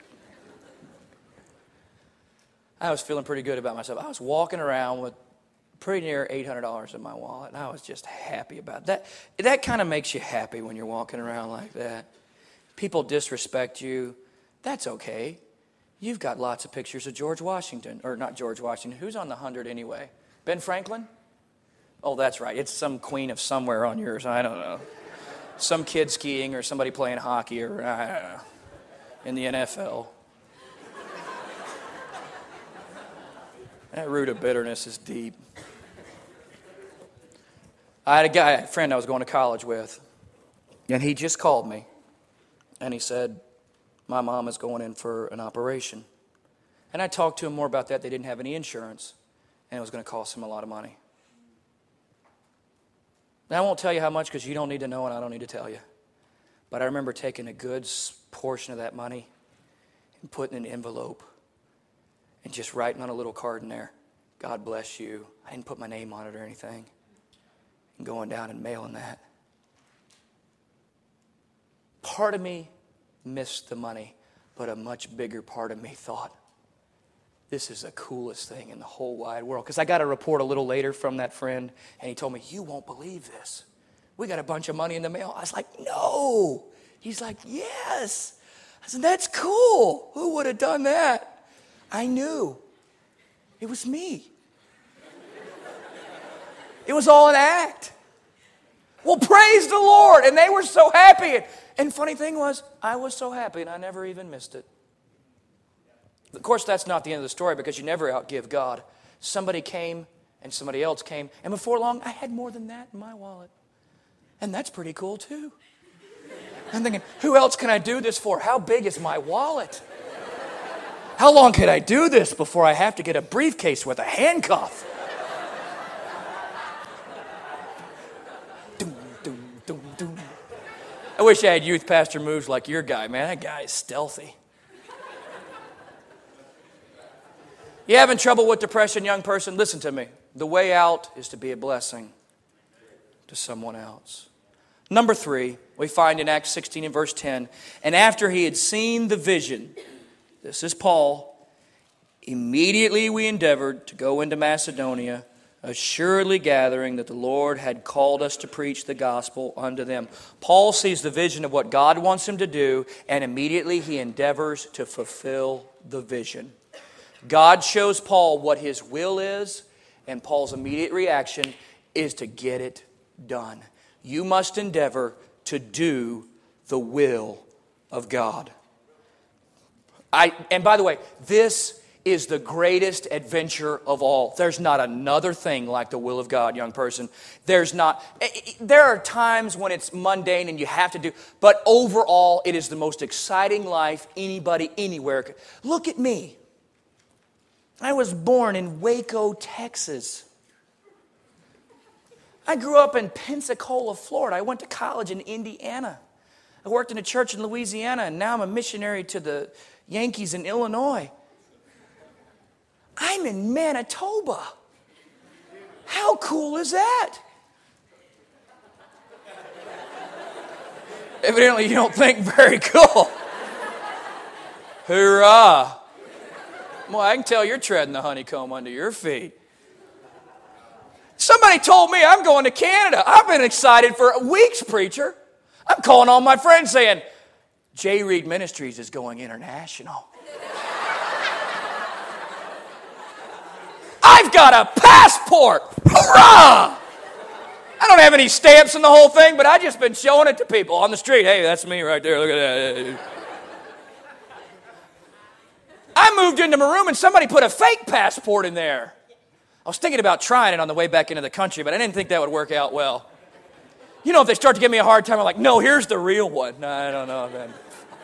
I was feeling pretty good about myself. I was walking around with pretty near eight hundred dollars in my wallet, and I was just happy about it. That. That kind of makes you happy when you're walking around like that. People disrespect you. That's okay. You've got lots of pictures of George Washington, or not George Washington. Who's on the hundred anyway? Ben Franklin? Oh, that's right. It's some queen of somewhere on yours. I don't know. Some kid skiing or somebody playing hockey or I don't know, in the N F L. That root of bitterness is deep. I had a guy, a friend I was going to college with, and he just called me, and he said, my mom is going in for an operation. And I talked to him more about that. They didn't have any insurance, and it was going to cost him a lot of money. Now, I won't tell you how much because you don't need to know and I don't need to tell you. But I remember taking a good portion of that money and putting in an envelope and just writing on a little card in there, God bless you. I didn't put my name on it or anything. And going down and mailing that. Part of me missed the money, but a much bigger part of me thought, this is the coolest thing in the whole wide world. Because I got a report a little later from that friend, and he told me, you won't believe this. We got a bunch of money in the mail. I was like, no. He's like, yes. I said, that's cool. Who would have done that? I knew. It was me. It was all an act. Well, praise the Lord. And they were so happy. And funny thing was, I was so happy and I never even missed it. Of course, that's not the end of the story because you never outgive God. Somebody came and somebody else came. And before long, I had more than that in my wallet. And that's pretty cool too. I'm thinking, who else can I do this for? How big is my wallet? How long can I do this before I have to get a briefcase with a handcuff? Doom, doom, doom, doom. I wish I had youth pastor moves like your guy, man. That guy is stealthy. You having trouble with depression, young person? Listen to me. The way out is to be a blessing to someone else. Number three, we find in Acts sixteen and verse ten, and after he had seen the vision, this is Paul, immediately we endeavored to go into Macedonia, assuredly gathering that the Lord had called us to preach the gospel unto them. Paul sees the vision of what God wants him to do, and immediately he endeavors to fulfill the vision. God shows Paul what his will is, and Paul's immediate reaction is to get it done. You must endeavor to do the will of God. I, and by the way, this is the greatest adventure of all. There's not another thing like the will of God, young person. There's not. There are times when it's mundane and you have to do, but overall, it is the most exciting life anybody anywhere could. Look at me. I was born in Waco, Texas. I grew up in Pensacola, Florida. I went to college in Indiana. I worked in a church in Louisiana, and now I'm a missionary to the Yankees in Illinois. I'm in Manitoba. How cool is that? Evidently, you don't think very cool. Hurrah. Well, I can tell you're treading the honeycomb under your feet. Somebody told me I'm going to Canada. I've been excited for weeks, preacher. I'm calling all my friends saying, J. Reed Ministries is going international. I've got a passport. Hoorah! I don't have any stamps in the whole thing, but I just been showing it to people on the street. Hey, that's me right there. Look at that. I moved into my room and somebody put a fake passport in there. I was thinking about trying it on the way back into the country, but I didn't think that would work out well. You know, if they start to give me a hard time, I'm like, no, here's the real one. No, I don't know, man.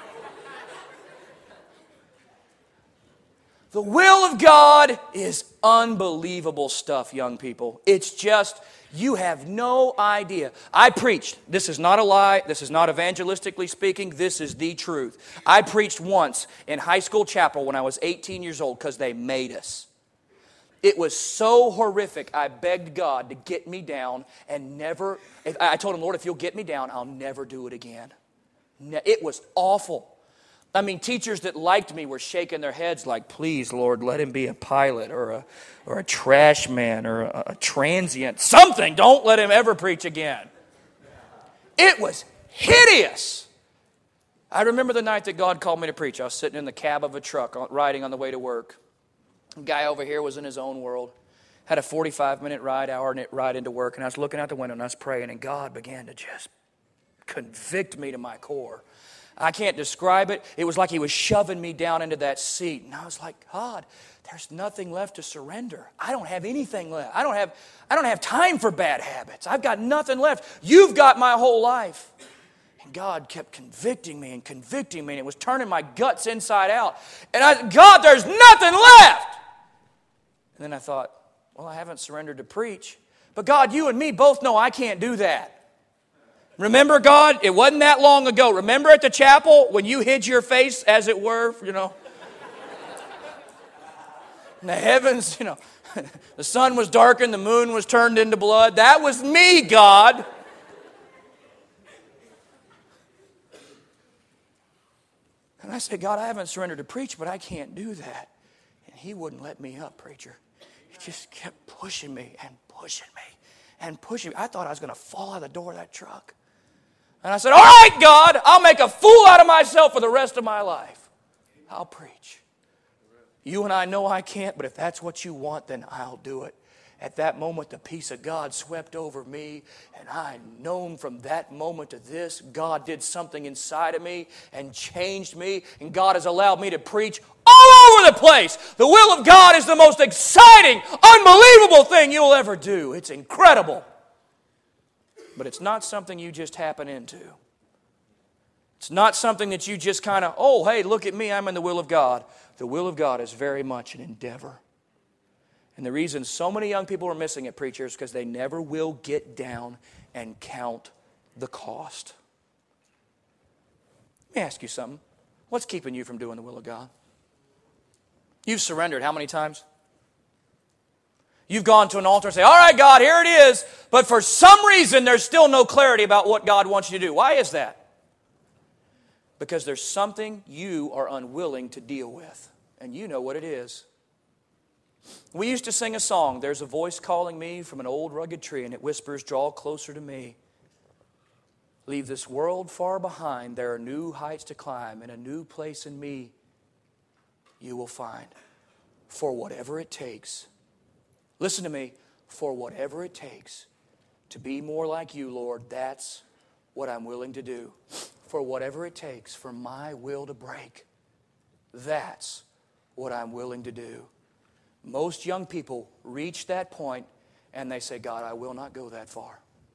The will of God is unbelievable stuff, young people. It's just, you have no idea. I preached. This is not a lie. This is not evangelistically speaking. This is the truth. I preached once in high school chapel when I was eighteen years old because they made us. It was so horrific, I begged God to get me down and never, I told him, Lord, if you'll get me down, I'll never do it again. It was awful. I mean, teachers that liked me were shaking their heads like, please, Lord, let him be a pilot or a or a trash man or a, a transient. Something. Don't let him ever preach again. It was hideous. I remember the night that God called me to preach. I was sitting in the cab of a truck riding on the way to work. A guy over here was in his own world. Had a forty-five minute ride, hour ride into work, and I was looking out the window and I was praying, and God began to just convict me to my core. I can't describe it. It was like he was shoving me down into that seat. And I was like, God, there's nothing left to surrender. I don't have anything left. I don't have, I don't have time for bad habits. I've got nothing left. You've got my whole life. And God kept convicting me and convicting me, and it was turning my guts inside out. And I said, God, there's nothing left. And then I thought, well, I haven't surrendered to preach. But God, you and me both know I can't do that. Remember, God, it wasn't that long ago. Remember at the chapel when you hid your face, as it were, you know? In the heavens, you know, the sun was darkened, the moon was turned into blood. That was me, God. And I said, God, I haven't surrendered to preach, but I can't do that. And he wouldn't let me up, preacher. He just kept pushing me and pushing me and pushing me. I thought I was going to fall out of the door of that truck. And I said, all right, God, I'll make a fool out of myself for the rest of my life. I'll preach. You and I know I can't, but if that's what you want, then I'll do it. At that moment, the peace of God swept over me, and I known from that moment to this, God did something inside of me and changed me, and God has allowed me to preach all over the place. The will of God is the most exciting, unbelievable thing you'll ever do. It's incredible. But it's not something you just happen into. It's not something that you just kind of, oh, hey, look at me, I'm in the will of God. The will of God is very much an endeavor. And the reason so many young people are missing it, preachers, is because they never will get down and count the cost. Let me ask you something. What's keeping you from doing the will of God? You've surrendered how many times? You've gone to an altar and say, all right, God, here it is. But for some reason, there's still no clarity about what God wants you to do. Why is that? Because there's something you are unwilling to deal with. And you know what it is. We used to sing a song, there's a voice calling me from an old rugged tree, and it whispers, draw closer to me. Leave this world far behind. There are new heights to climb, and a new place in me you will find. For whatever it takes. Listen to me. For whatever it takes to be more like you, Lord, that's what I'm willing to do. For whatever it takes for my will to break, that's what I'm willing to do. Most young people reach that point and they say, God, I will not go that far.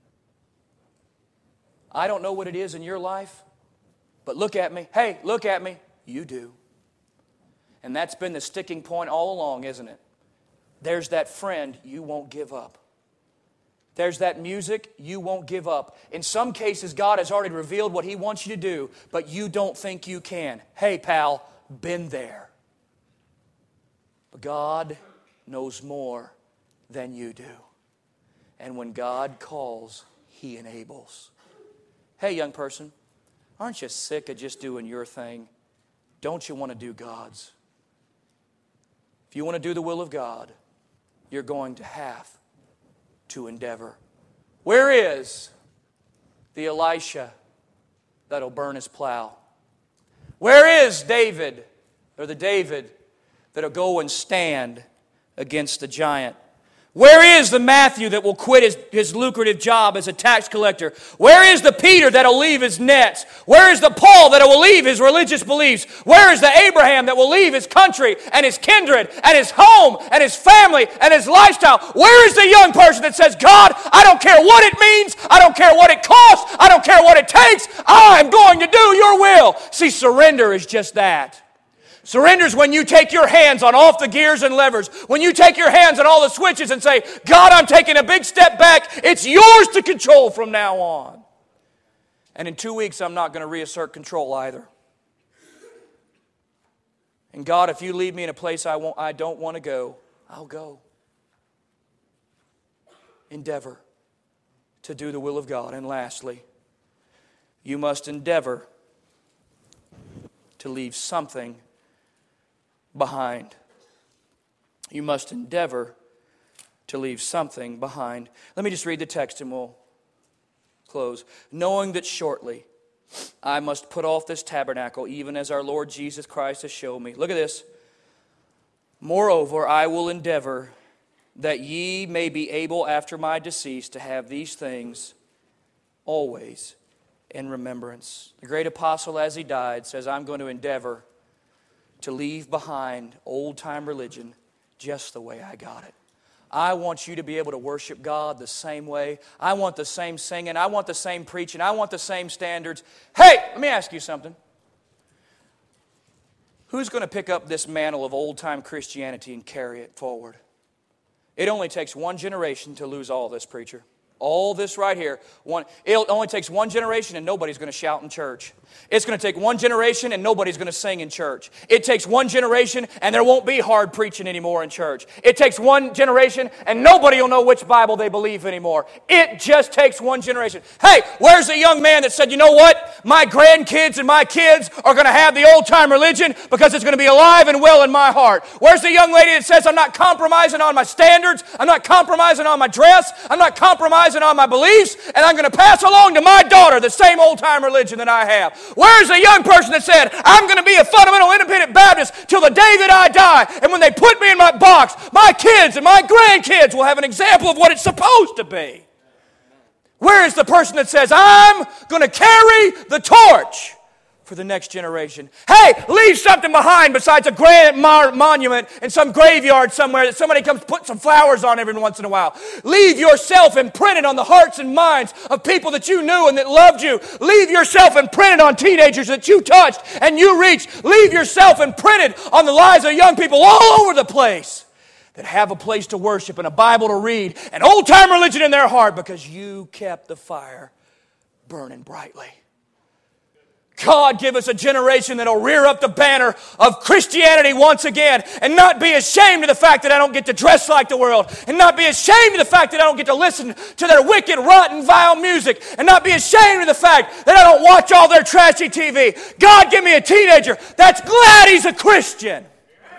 I don't know what it is in your life, but look at me. Hey, look at me. You do. And that's been the sticking point all along, isn't it? There's that friend you won't give up. There's that music you won't give up. In some cases, God has already revealed what He wants you to do, but you don't think you can. Hey, pal, been there. But God knows more than you do. And when God calls, He enables. Hey, young person, aren't you sick of just doing your thing? Don't you want to do God's? If you want to do the will of God, you're going to have to endeavor. Where is the Elisha that'll burn his plow? Where is David, or the David that'll go and stand against the giant? Where is the Matthew that will quit his, his lucrative job as a tax collector? Where is the Peter that will leave his nets? Where is the Paul that will leave his religious beliefs? Where is the Abraham that will leave his country and his kindred and his home and his family and his lifestyle? Where is the young person that says, God, I don't care what it means. I don't care what it costs. I don't care what it takes. I'm going to do your will. See, surrender is just that. Surrender is when you take your hands on off the gears and levers. When you take your hands on all the switches and say, God, I'm taking a big step back. It's yours to control from now on. And in two weeks, I'm not going to reassert control either. And God, if you lead me in a place I, won't, I don't want to go, I'll go. Endeavor to do the will of God. And lastly, you must endeavor to leave something behind. You must endeavor to leave something behind. Let me just read the text and we'll close. Knowing that shortly I must put off this tabernacle, even as our Lord Jesus Christ has shown me. Look at this. Moreover, I will endeavor that ye may be able after my decease to have these things always in remembrance. The great apostle, as he died, says, I'm going to endeavor to leave behind old-time religion just the way I got it. I want you to be able to worship God the same way. I want the same singing. I want the same preaching. I want the same standards. Hey, let me ask you something. Who's going to pick up this mantle of old-time Christianity and carry it forward? It only takes one generation to lose all this, preacher. All this right here. One, it only takes one generation and nobody's going to shout in church. It's going to take one generation and nobody's going to sing in church. It takes one generation and there won't be hard preaching anymore in church. It takes one generation and nobody will know which Bible they believe anymore. It just takes one generation. Hey, where's the young man that said, you know what? My grandkids and my kids are going to have the old-time religion because it's going to be alive and well in my heart. Where's the young lady that says, I'm not compromising on my standards. I'm not compromising on my dress. I'm not compromising on my beliefs, and I'm going to pass along to my daughter the same old-time religion that I have. Where's the young person that said, I'm going to be a fundamental independent Baptist till the day that I die, and when they put me in my box, my kids and my grandkids will have an example of what it's supposed to be? Where is the person that says, I'm going to carry the torch for the next generation? Hey, leave something behind besides a grand mar- monument in some graveyard somewhere that somebody comes put some flowers on every once in a while. Leave yourself imprinted on the hearts and minds of people that you knew and that loved you. Leave yourself imprinted on teenagers that you touched and you reached. Leave yourself imprinted on the lives of young people all over the place that have a place to worship and a Bible to read and old-time religion in their heart because you kept the fire burning brightly. God, give us a generation that will rear up the banner of Christianity once again and not be ashamed of the fact that I don't get to dress like the world and not be ashamed of the fact that I don't get to listen to their wicked, rotten, vile music and not be ashamed of the fact that I don't watch all their trashy T V. God, give me a teenager that's glad he's a Christian.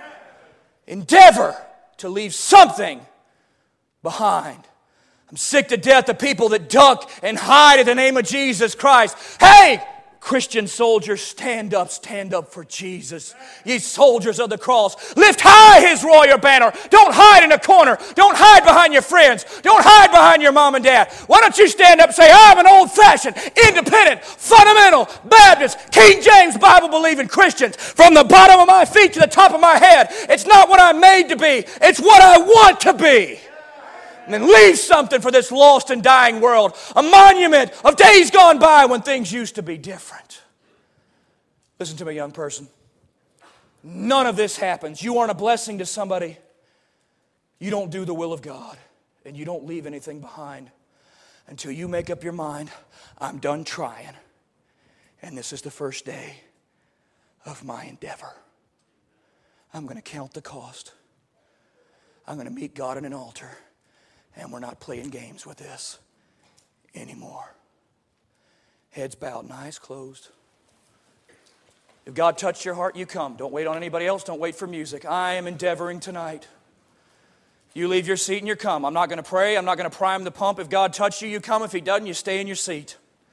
Endeavor to leave something behind. I'm sick to death of people that duck and hide in the name of Jesus Christ. Hey! Christian soldiers, stand up, stand up for Jesus. Ye soldiers of the cross, lift high His royal banner. Don't hide in a corner. Don't hide behind your friends. Don't hide behind your mom and dad. Why don't you stand up and say, I'm an old-fashioned, independent, fundamental, Baptist, King James Bible-believing Christian from the bottom of my feet to the top of my head. It's not what I'm made to be. It's what I want to be. And then leave something for this lost and dying world. A monument of days gone by when things used to be different. Listen to me, young person. None of this happens. You aren't a blessing to somebody. You don't do the will of God. And you don't leave anything behind until you make up your mind, I'm done trying. And this is the first day of my endeavor. I'm going to count the cost. I'm going to meet God at an altar. And we're not playing games with this anymore. Heads bowed and eyes closed. If God touched your heart, you come. Don't wait on anybody else. Don't wait for music. I am endeavoring tonight. You leave your seat and you come. I'm not going to pray. I'm not going to prime the pump. If God touched you, you come. If He doesn't, you stay in your seat.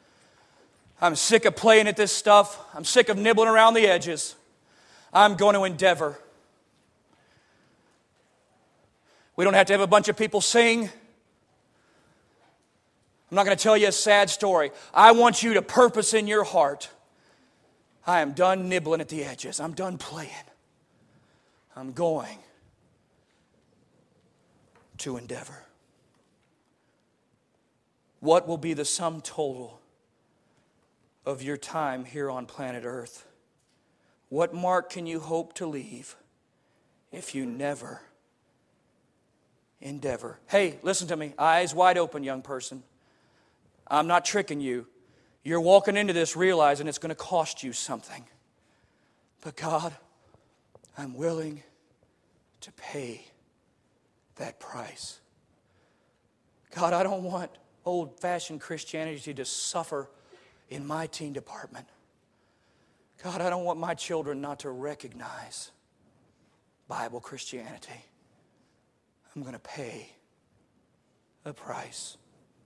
I'm sick of playing at this stuff. I'm sick of nibbling around the edges. I'm going to endeavor. We don't have to have a bunch of people sing. I'm not going to tell you a sad story. I want you to purpose in your heart, I am done nibbling at the edges. I'm done playing. I'm going to endeavor. What will be the sum total of your time here on planet Earth? What mark can you hope to leave if you never endeavor? Hey, listen to me. Eyes wide open, young person. I'm not tricking you. You're walking into this realizing it's going to cost you something. But God, I'm willing to pay that price. God, I don't want old-fashioned Christianity to suffer in my teen department. God, I don't want my children not to recognize Bible Christianity. I'm going to pay a price.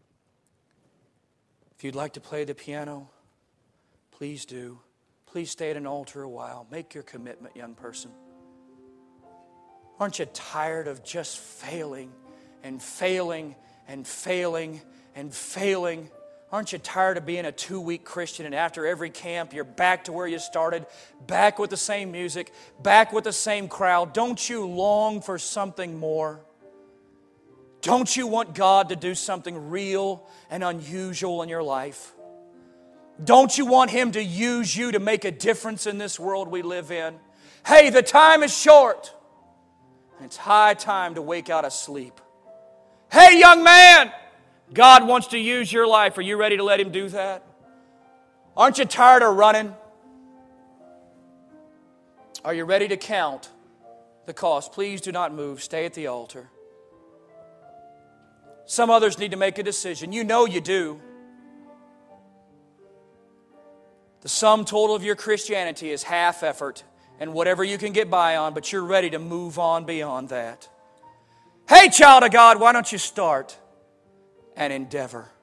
If you'd like to play the piano, please do. Please stay at an altar a while. Make your commitment, young person. Aren't you tired of just failing and failing and failing and failing? Aren't you tired of being a two-week Christian and after every camp you're back to where you started, back with the same music, back with the same crowd? Don't you long for something more? Don't you want God to do something real and unusual in your life? Don't you want Him to use you to make a difference in this world we live in? Hey, the time is short. And it's high time to wake out of sleep. Hey, young man, God wants to use your life. Are you ready to let Him do that? Aren't you tired of running? Are you ready to count the cost? Please do not move. Stay at the altar. Some others need to make a decision. You know you do. The sum total of your Christianity is half effort and whatever you can get by on, but you're ready to move on beyond that. Hey, child of God, why don't you start and endeavor?